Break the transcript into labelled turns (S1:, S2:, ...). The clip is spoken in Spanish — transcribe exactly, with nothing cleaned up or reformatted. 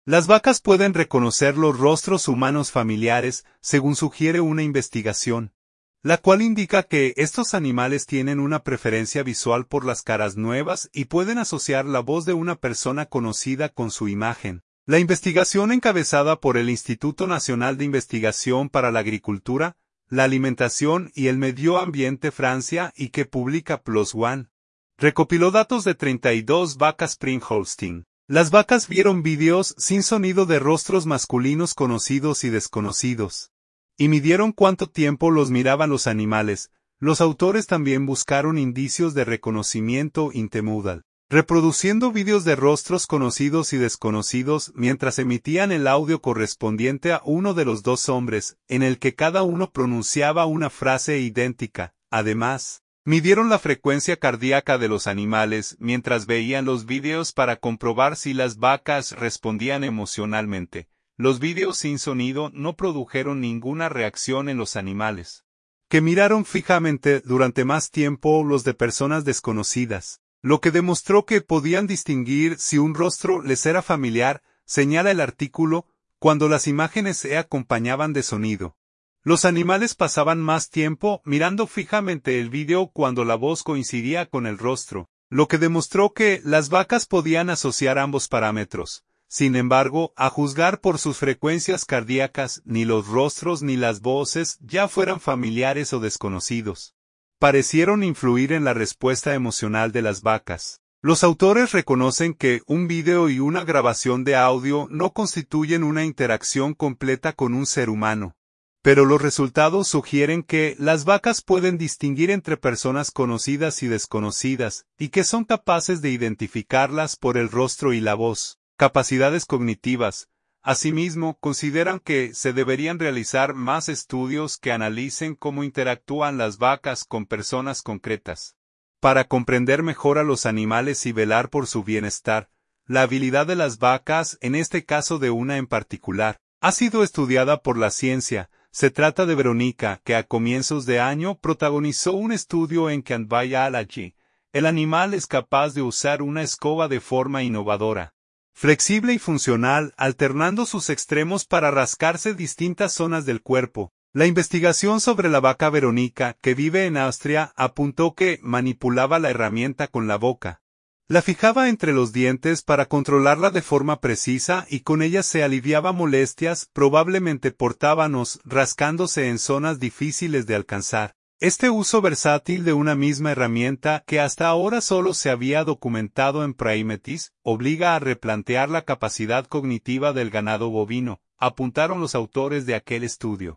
S1: Las vacas pueden reconocer los rostros humanos familiares, según sugiere una investigación, la cual indica que estos animales tienen una preferencia visual por las caras nuevas y pueden asociar la voz de una persona conocida con su imagen. La investigación encabezada por el Instituto Nacional de Investigación para la Agricultura, la Alimentación y el Medio Ambiente Francia y que publica PLOS ONE, recopiló datos de treinta y dos vacas Spring Holstein. Las vacas vieron vídeos sin sonido de rostros masculinos conocidos y desconocidos, y midieron cuánto tiempo los miraban los animales. Los autores también buscaron indicios de reconocimiento intermodal, reproduciendo vídeos de rostros conocidos y desconocidos mientras emitían el audio correspondiente a uno de los dos hombres, en el que cada uno pronunciaba una frase idéntica. Además, midieron la frecuencia cardíaca de los animales mientras veían los vídeos para comprobar si las vacas respondían emocionalmente. Los vídeos sin sonido no produjeron ninguna reacción en los animales, que miraron fijamente durante más tiempo los de personas desconocidas, lo que demostró que podían distinguir si un rostro les era familiar, señala el artículo, cuando las imágenes se acompañaban de sonido. Los animales pasaban más tiempo mirando fijamente el vídeo cuando la voz coincidía con el rostro, lo que demostró que las vacas podían asociar ambos parámetros. Sin embargo, a juzgar por sus frecuencias cardíacas, ni los rostros ni las voces, ya fueran familiares o desconocidos, parecieron influir en la respuesta emocional de las vacas. Los autores reconocen que un vídeo y una grabación de audio no constituyen una interacción completa con un ser humano, pero los resultados sugieren que las vacas pueden distinguir entre personas conocidas y desconocidas, y que son capaces de identificarlas por el rostro y la voz. Capacidades cognitivas. Asimismo, consideran que se deberían realizar más estudios que analicen cómo interactúan las vacas con personas concretas, para comprender mejor a los animales y velar por su bienestar. La habilidad de las vacas, en este caso de una en particular, ha sido estudiada por la ciencia. Se trata de Verónica, que a comienzos de año protagonizó un estudio en que en Biology, el animal es capaz de usar una escoba de forma innovadora, flexible y funcional, alternando sus extremos para rascarse distintas zonas del cuerpo. La investigación sobre la vaca Verónica, que vive en Austria, apuntó que manipulaba la herramienta con la boca. La fijaba entre los dientes para controlarla de forma precisa y con ella se aliviaba molestias, probablemente por tábanos, rascándose en zonas difíciles de alcanzar. Este uso versátil de una misma herramienta, que hasta ahora solo se había documentado en primates, obliga a replantear la capacidad cognitiva del ganado bovino, apuntaron los autores de aquel estudio.